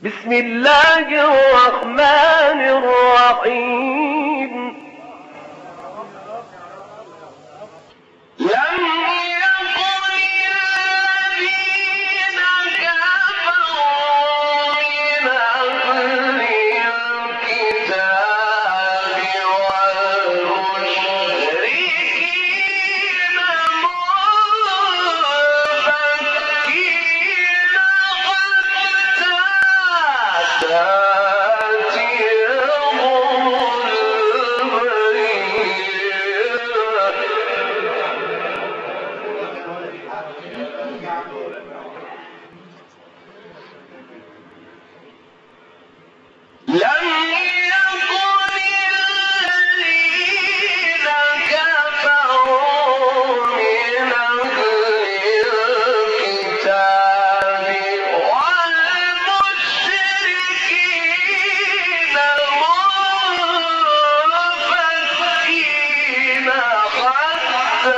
بسم الله الرحمن الرحيم. لم يكن الذين كفروا من أهل الكتاب والمشركين منفكين حتى تأتيهم البينة. لم يكن الذين كفروا من أهل الكتاب والمشركين منفكين حتى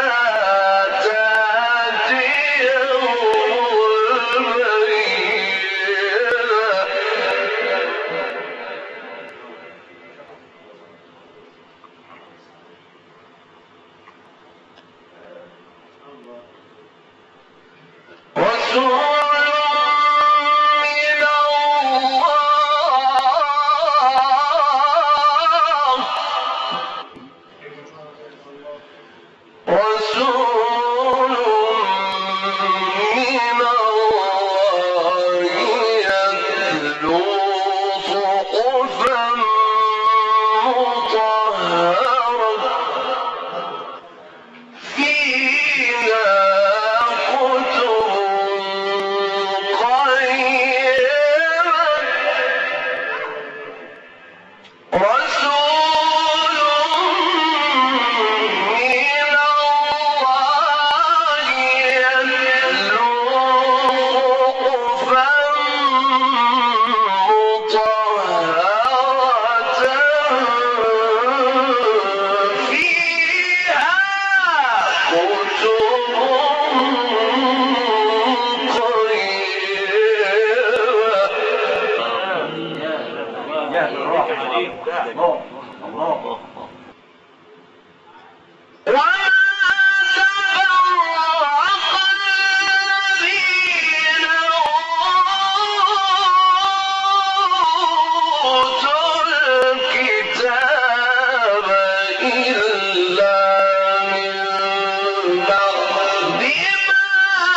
تأتيهم رسول من الله يتلو صحفا مطهرة فيها كتب قيمة. رسول من الله يتلو صحفا مطهرة فيها كتب وما تفرق الذين أوتوا الكتاب إلا من بعد ما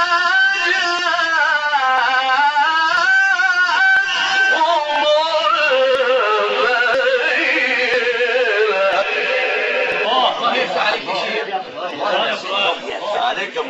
جاءتهم البينة. عليكم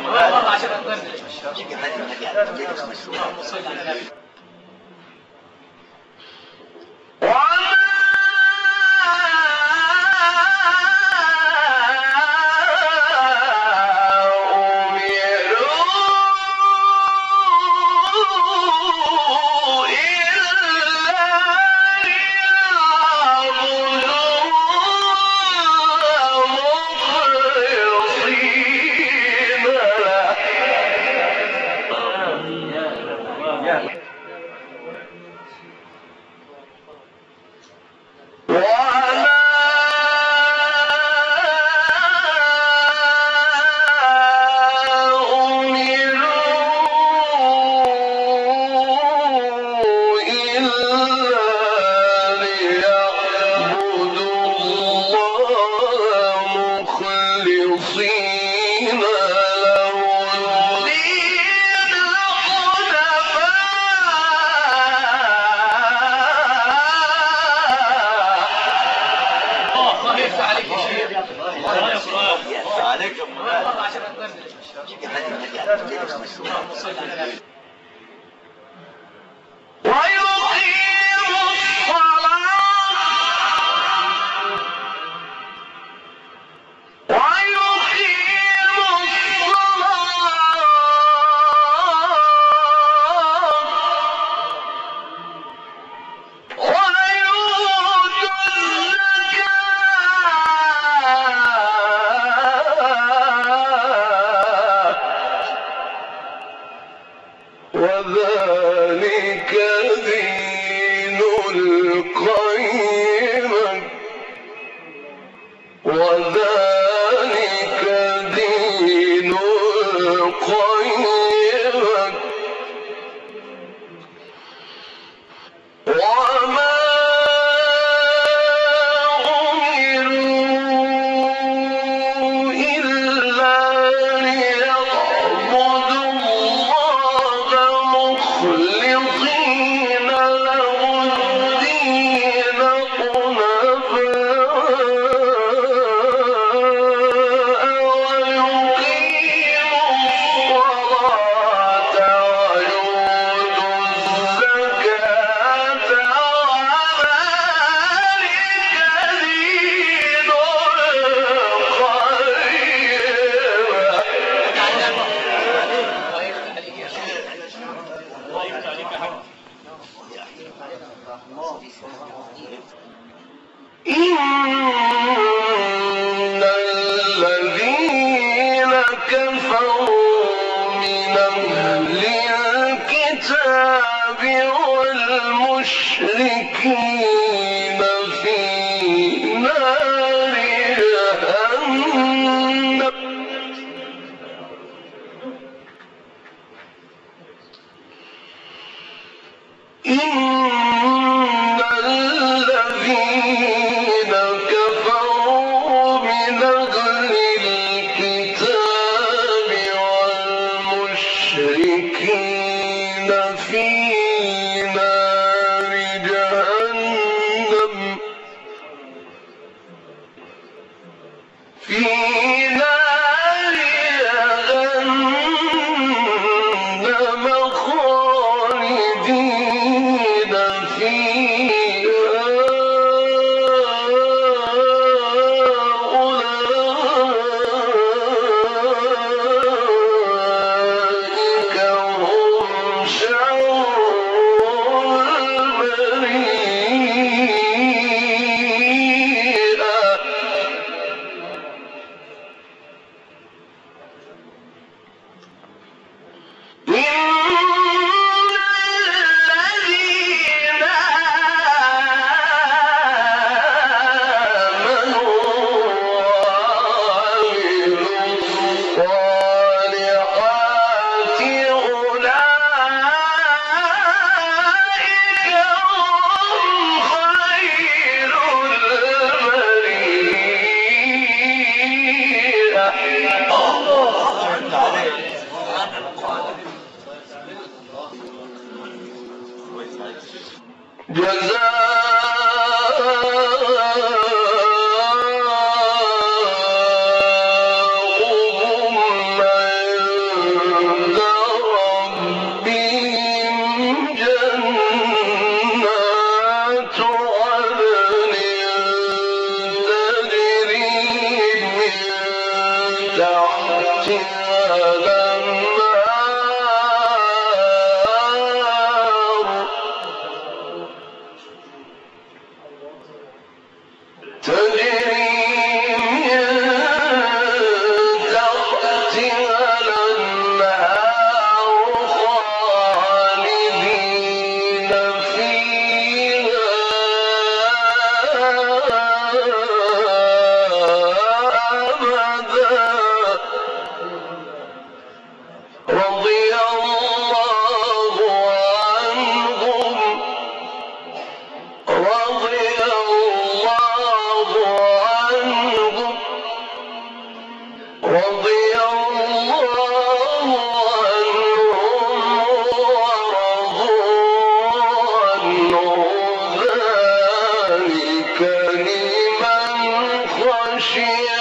إن الذين كفروا من أهل الكتاب والمشركين في نار جهنم إن الذين كفروا من أهل الكتاب والمشركين في نار جهنم في نار جهنم خالدين فيها أولئك هم شر جزاؤهم عند ربهم جنات عدن تجري من تحتها الأنهار تجري من تحتها الأنهار خالدين فيها أبدا رضي الله عنهم ذلك لمن خشي